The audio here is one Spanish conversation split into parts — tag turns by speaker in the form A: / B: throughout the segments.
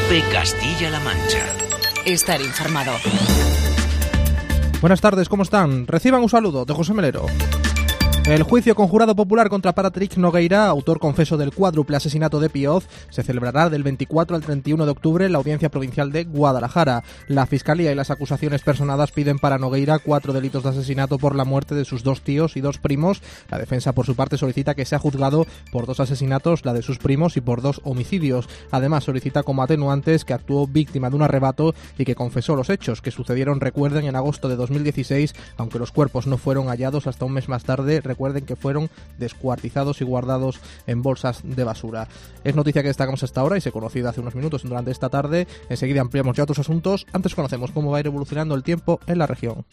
A: COPE Castilla-La Mancha.
B: Estar informado.
C: Buenas tardes, ¿cómo están? Reciban un saludo de José Melero. El juicio con jurado popular contra Patrick Nogueira, autor confeso del cuádruple asesinato de Pioz, se celebrará del 24 al 31 de octubre en la Audiencia Provincial de Guadalajara. La Fiscalía y las acusaciones personadas piden para Nogueira 4 delitos de asesinato por la muerte de sus 2 tíos y 2 primos. La defensa, por su parte, solicita que sea juzgado por 2 asesinatos, la de sus primos, y por 2 homicidios. Además, solicita como atenuantes que actuó víctima de un arrebato y que confesó los hechos, que sucedieron, recuerden, en agosto de 2016, aunque los cuerpos no fueron hallados hasta un mes más tarde. Recuerden que fueron descuartizados y guardados en bolsas de basura. Es noticia que destacamos hasta ahora y se ha conocido hace unos minutos durante esta tarde. Enseguida ampliamos ya otros asuntos. Antes conocemos cómo va a ir evolucionando el tiempo en la región.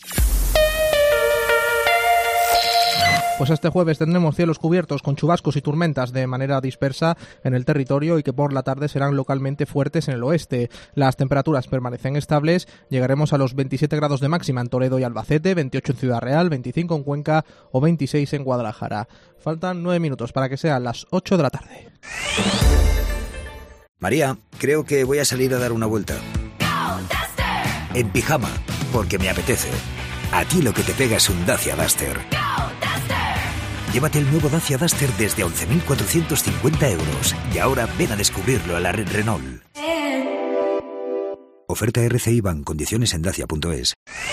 C: Pues este jueves tendremos cielos cubiertos con chubascos y tormentas de manera dispersa en el territorio y que por la tarde serán localmente fuertes en el oeste. Las temperaturas permanecen estables, llegaremos a los 27 grados de máxima en Toledo y Albacete, 28 en Ciudad Real, 25 en Cuenca o 26 en Guadalajara. Faltan 9 minutos para que sean las 8 de la tarde.
D: María, creo que voy a salir a dar una vuelta. En pijama, porque me apetece. A ti lo que te pega es un Dacia Duster. Llévate el nuevo Dacia Duster desde 11.450 euros y ahora ven a descubrirlo a la red Renault. Oferta RCI Bank, condiciones en dacia.es.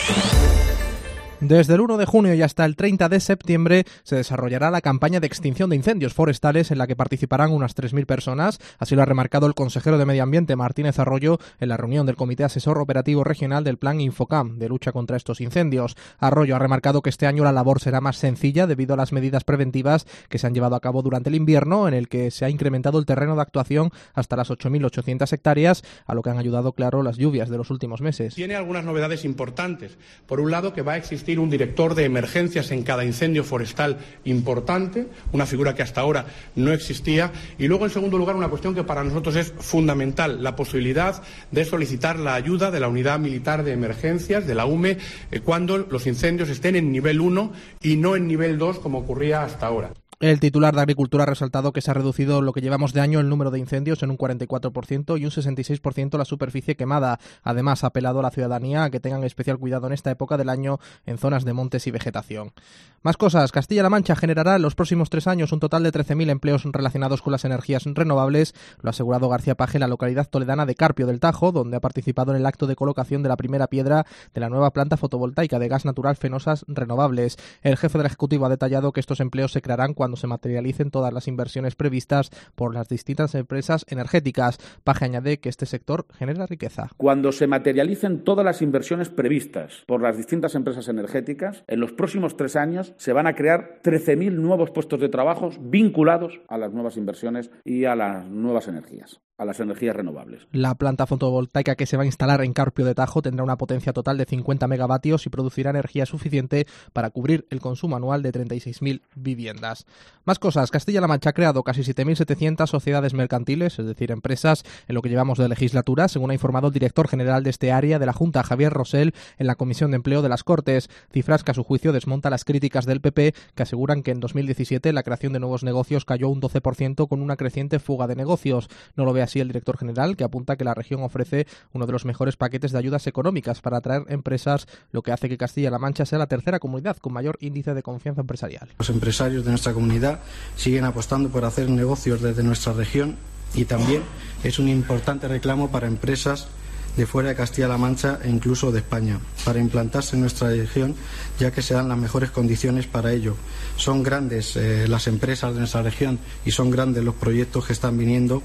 C: Desde el 1 de junio y hasta el 30 de septiembre se desarrollará la campaña de extinción de incendios forestales en la que participarán unas 3.000 personas. Así lo ha remarcado el consejero de Medio Ambiente, Martínez Arroyo, en la reunión del Comité Asesor Operativo Regional del Plan Infocam de lucha contra estos incendios. Arroyo ha remarcado que este año la labor será más sencilla debido a las medidas preventivas que se han llevado a cabo durante el invierno, en el que se ha incrementado el terreno de actuación hasta las 8.800 hectáreas, a lo que han ayudado, claro, las lluvias de los últimos meses.
E: Tiene algunas novedades importantes. Por un lado, que va a existir un director de emergencias en cada incendio forestal importante, una figura que hasta ahora no existía, y luego, en segundo lugar, una cuestión que para nosotros es fundamental, la posibilidad de solicitar la ayuda de la Unidad Militar de Emergencias, de la UME, cuando los incendios estén en nivel 1 y no en nivel 2, como ocurría hasta ahora.
C: El titular de Agricultura ha resaltado que se ha reducido lo que llevamos de año el número de incendios en un 44% y un 66% la superficie quemada. Además, ha apelado a la ciudadanía a que tengan especial cuidado en esta época del año en zonas de montes y vegetación. Más cosas. Castilla-La Mancha generará en los próximos 3 años un total de 13.000 empleos relacionados con las energías renovables, lo ha asegurado García Paje en la localidad toledana de Carpio del Tajo, donde ha participado en el acto de colocación de la primera piedra de la nueva planta fotovoltaica de gas natural Fenosas Renovables. El jefe del Ejecutivo ha detallado que estos empleos se crearán cuando se materialicen todas las inversiones previstas por las distintas empresas energéticas. Paje añade que este sector genera riqueza.
F: Cuando se materialicen todas las inversiones previstas por las distintas empresas energéticas, en los próximos 3 años se van a crear 13.000 nuevos puestos de trabajo vinculados a las nuevas inversiones y a las nuevas energías, a las energías renovables.
C: La planta fotovoltaica que se va a instalar en Carpio de Tajo tendrá una potencia total de 50 megavatios y producirá energía suficiente para cubrir el consumo anual de 36.000 viviendas. Más cosas. Castilla-La Mancha ha creado casi 7.700 sociedades mercantiles, es decir, empresas, en lo que llevamos de legislatura, según ha informado el director general de este área de la Junta, Javier Rosell, en la Comisión de Empleo de las Cortes. Cifras que a su juicio desmonta las críticas del PP, que aseguran que en 2017 la creación de nuevos negocios cayó un 12% con una creciente fuga de negocios. No lo ve así el director general, que apunta que la región ofrece uno de los mejores paquetes de ayudas económicas para atraer empresas, lo que hace que Castilla-La Mancha sea la tercera comunidad con mayor índice de confianza empresarial.
G: Los empresarios de nuestra comunidad siguen apostando por hacer negocios desde nuestra región y también es un importante reclamo para empresas de fuera de Castilla-La Mancha e incluso de España, para implantarse en nuestra región, ya que se dan las mejores condiciones para ello. Son grandes las empresas de nuestra región y son grandes los proyectos que están viniendo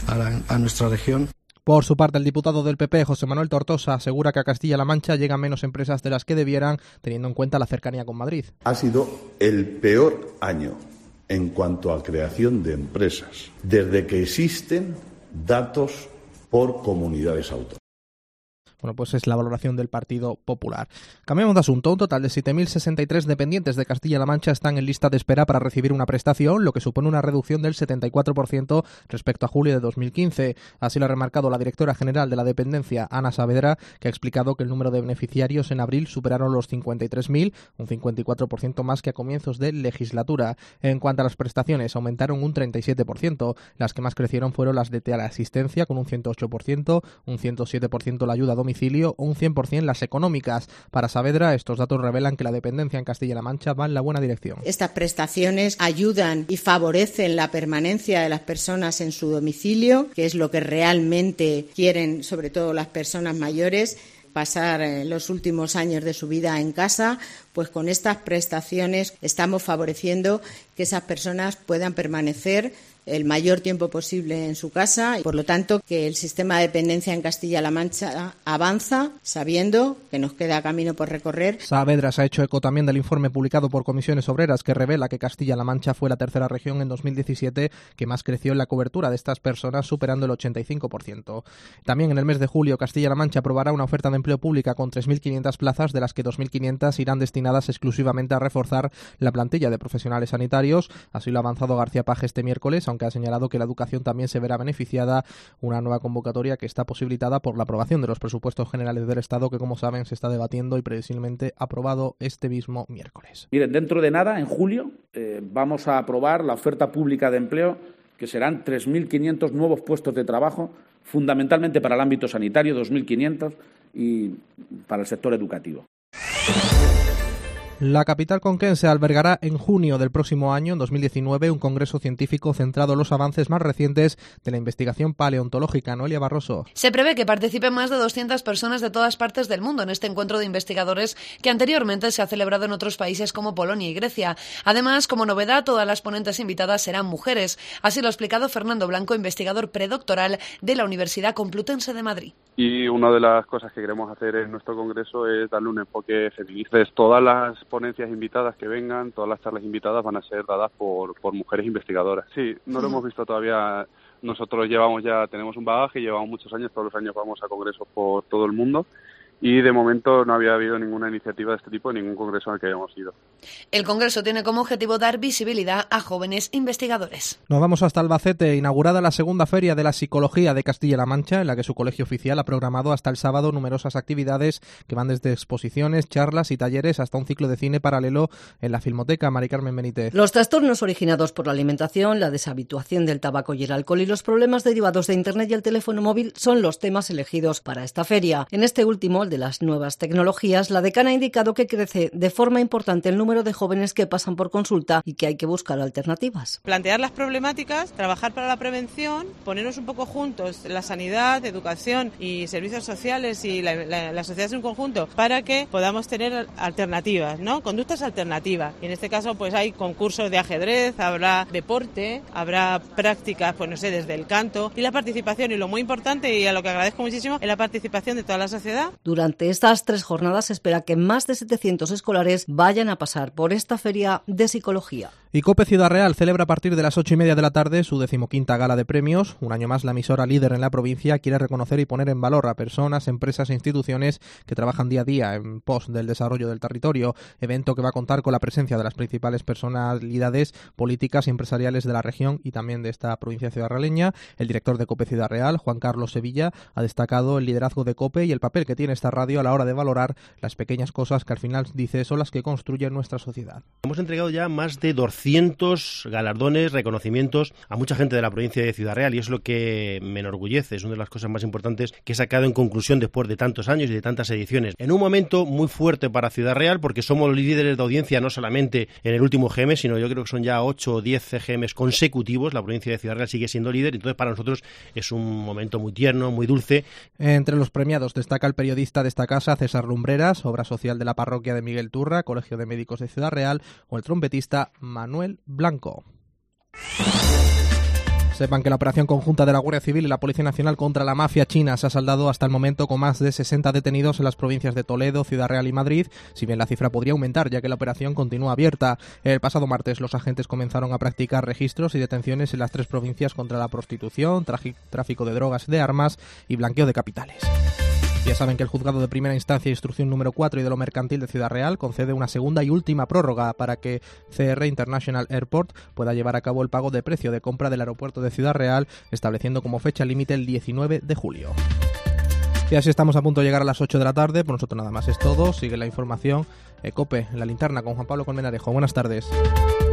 G: a nuestra región.
C: Por su parte, el diputado del PP, José Manuel Tortosa, asegura que a Castilla-La Mancha llegan menos empresas de las que debieran, teniendo en cuenta la cercanía con Madrid.
H: Ha sido el peor año en cuanto a creación de empresas, desde que existen datos por comunidades autónomas.
C: Bueno, pues es la valoración del Partido Popular. Cambiamos de asunto. Un total de 7.063 dependientes de Castilla-La Mancha están en lista de espera para recibir una prestación, lo que supone una reducción del 74% respecto a julio de 2015. Así lo ha remarcado la directora general de la dependencia, Ana Saavedra, que ha explicado que el número de beneficiarios en abril superaron los 53.000, un 54% más que a comienzos de legislatura. En cuanto a las prestaciones, aumentaron un 37%. Las que más crecieron fueron las de teleasistencia, con un 108%, un 107% la ayuda a domicilio o un 100% las económicas. Para Saavedra, estos datos revelan que la dependencia en Castilla-La Mancha va en la buena dirección.
I: Estas prestaciones ayudan y favorecen la permanencia de las personas en su domicilio, que es lo que realmente quieren, sobre todo las personas mayores, pasar los últimos años de su vida en casa. Pues con estas prestaciones estamos favoreciendo que esas personas puedan permanecer el mayor tiempo posible en su casa y, por lo tanto, que el sistema de dependencia en Castilla-La Mancha avanza, sabiendo que nos queda camino por recorrer.
C: Saavedra se ha hecho eco también del informe publicado por Comisiones Obreras que revela que Castilla-La Mancha fue la tercera región en 2017 que más creció en la cobertura de estas personas, superando el 85%. También en el mes de julio, Castilla-La Mancha aprobará una oferta de empleo pública con 3.500 plazas, de las que 2.500 irán destinadas exclusivamente a reforzar la plantilla de profesionales sanitarios. Así lo ha avanzado García Paje este miércoles, aunque ha señalado que la educación también se verá beneficiada. Una nueva convocatoria que está posibilitada por la aprobación de los presupuestos generales del Estado, que, como saben, se está debatiendo y previsiblemente aprobado este mismo miércoles.
F: Miren, dentro de nada, en julio, vamos a aprobar la oferta pública de empleo, que serán 3.500 nuevos puestos de trabajo, fundamentalmente para el ámbito sanitario, 2.500, y para el sector educativo.
C: La capital conquense albergará en junio del próximo año, en 2019, un congreso científico centrado en los avances más recientes de la investigación paleontológica. Noelia Barroso.
J: Se prevé que participen más de 200 personas de todas partes del mundo en este encuentro de investigadores que anteriormente se ha celebrado en otros países como Polonia y Grecia. Además, como novedad, todas las ponentes invitadas serán mujeres. Así lo ha explicado Fernando Blanco, investigador predoctoral de la Universidad Complutense de Madrid.
K: Y una de las cosas que queremos hacer en nuestro congreso es darle un enfoque feminista. Todas las ponencias invitadas que vengan, todas las charlas invitadas van a ser dadas por mujeres investigadoras. Sí, no lo hemos visto todavía. Nosotros tenemos un bagaje, llevamos muchos años, todos los años vamos a congresos por todo el mundo. Y de momento no había habido ninguna iniciativa de este tipo en ningún congreso al que hayamos ido.
J: El congreso tiene como objetivo dar visibilidad a jóvenes investigadores.
C: Nos vamos hasta Albacete, inaugurada la segunda Feria de la Psicología de Castilla-La Mancha, en la que su colegio oficial ha programado hasta el sábado numerosas actividades que van desde exposiciones, charlas y talleres hasta un ciclo de cine paralelo en la Filmoteca. Mari Carmen Benítez.
L: Los trastornos originados por la alimentación, la deshabituación del tabaco y el alcohol y los problemas derivados de Internet y el teléfono móvil son los temas elegidos para esta feria. En este último, el de las nuevas tecnologías, la decana ha indicado que crece de forma importante el número de jóvenes que pasan por consulta y que hay que buscar alternativas.
M: Plantear las problemáticas, trabajar para la prevención, ponernos un poco juntos, la sanidad, educación y servicios sociales y la sociedad en un conjunto, para que podamos tener alternativas, ¿no? Conductas alternativas. Y en este caso pues hay concursos de ajedrez, habrá deporte, habrá prácticas, pues no sé, desde el canto y la participación. Y lo muy importante, y a lo que agradezco muchísimo, es la participación de toda la sociedad.
L: Durante estas 3 jornadas se espera que más de 700 escolares vayan a pasar por esta feria de psicología.
C: Y COPE Ciudad Real celebra a partir de las 8:30 de la tarde su 15ª gala de premios. Un año más, la emisora líder en la provincia quiere reconocer y poner en valor a personas, empresas e instituciones que trabajan día a día en pos del desarrollo del territorio. Evento que va a contar con la presencia de las principales personalidades políticas y empresariales de la región y también de esta provincia ciudadrealeña. El director de COPE Ciudad Real, Juan Carlos Sevilla, ha destacado el liderazgo de COPE y el papel que tiene esta radio a la hora de valorar las pequeñas cosas que al final, dice, son las que construyen nuestra sociedad.
N: Hemos entregado ya más de 200 galardones, reconocimientos a mucha gente de la provincia de Ciudad Real, y es lo que me enorgullece, es una de las cosas más importantes que he sacado en conclusión después de tantos años y de tantas ediciones. En un momento muy fuerte para Ciudad Real, porque somos los líderes de audiencia no solamente en el último GM, sino yo creo que son ya 8 o 10 CGMs consecutivos. La provincia de Ciudad Real sigue siendo líder, entonces para nosotros es un momento muy tierno, muy dulce.
C: Entre los premiados destaca el periodista de esta casa, César Lumbreras, obra social de la parroquia de Miguel Turra, Colegio de Médicos de Ciudad Real, o el trompetista Manuel Blanco. Sepan que la operación conjunta de la Guardia Civil y la Policía Nacional contra la mafia china se ha saldado hasta el momento con más de 60 detenidos en las provincias de Toledo, Ciudad Real y Madrid, si bien la cifra podría aumentar ya que la operación continúa abierta. El pasado martes los agentes comenzaron a practicar registros y detenciones en las 3 provincias contra la prostitución, tráfico de drogas y de armas y blanqueo de capitales. Ya saben que el Juzgado de Primera Instancia e Instrucción número 4 y de lo Mercantil de Ciudad Real concede una segunda y última prórroga para que CR International Airport pueda llevar a cabo el pago de precio de compra del aeropuerto de Ciudad Real, estableciendo como fecha límite el 19 de julio. Y así estamos a punto de llegar a las 8 de la tarde. Por nosotros nada más es todo. Sigue la información COPE en la linterna con Juan Pablo Colmenarejo. Buenas tardes.